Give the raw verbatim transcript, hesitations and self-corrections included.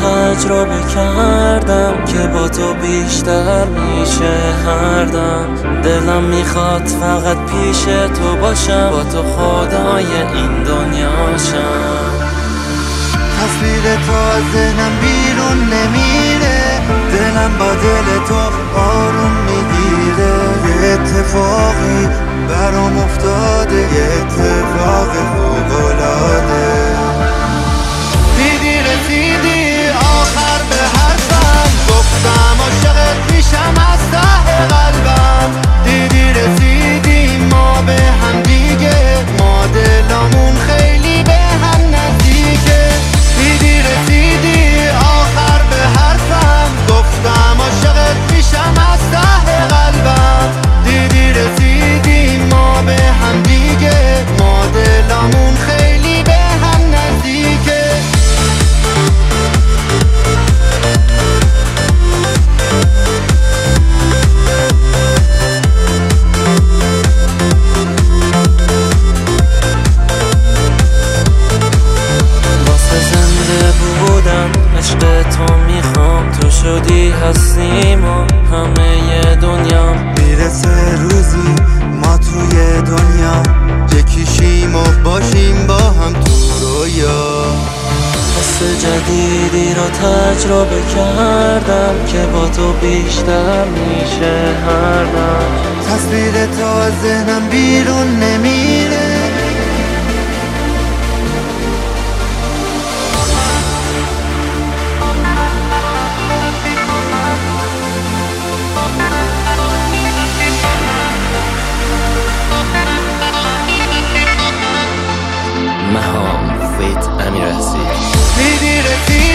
تجربه کردم که با تو بیشتر میشه هر دم. دلم میخواد فقط پیش تو باشم، با تو خدای این دنیاشم. تصویر تو از ذهنم بیرون نمیره، دلم با دل تو آروم میگیره. یه اتفاقی برام افتاده، یه اتفاق فوق‌العاده. دیدی رسیدی آخر به حرفم، گفتم عاشقت میشم از ته قلبم. دیدی رسیدی ما به هم دیگه، ما دلامون خیلی به هم نزدیکه. دیدی رسیدی آخر به حرفم، گفتم عاشقت میشم از ته قلبم. دیدی رسیدی ما به هم دیگه، ما دلامون خیلی به هم نزدیکه. عشق تو میخوام، تو شدی هستیم و همه دنیا. میرسه روزی ما توی دنیا یکیشیم و باشیم با هم تو رویا. حس جدیدی رو تجربه کردم که با تو بیشتر میشه هر دم. تصویر تو از ذهنم بیرون نمیره. مهام فیت امیر رسید. دیدی رسید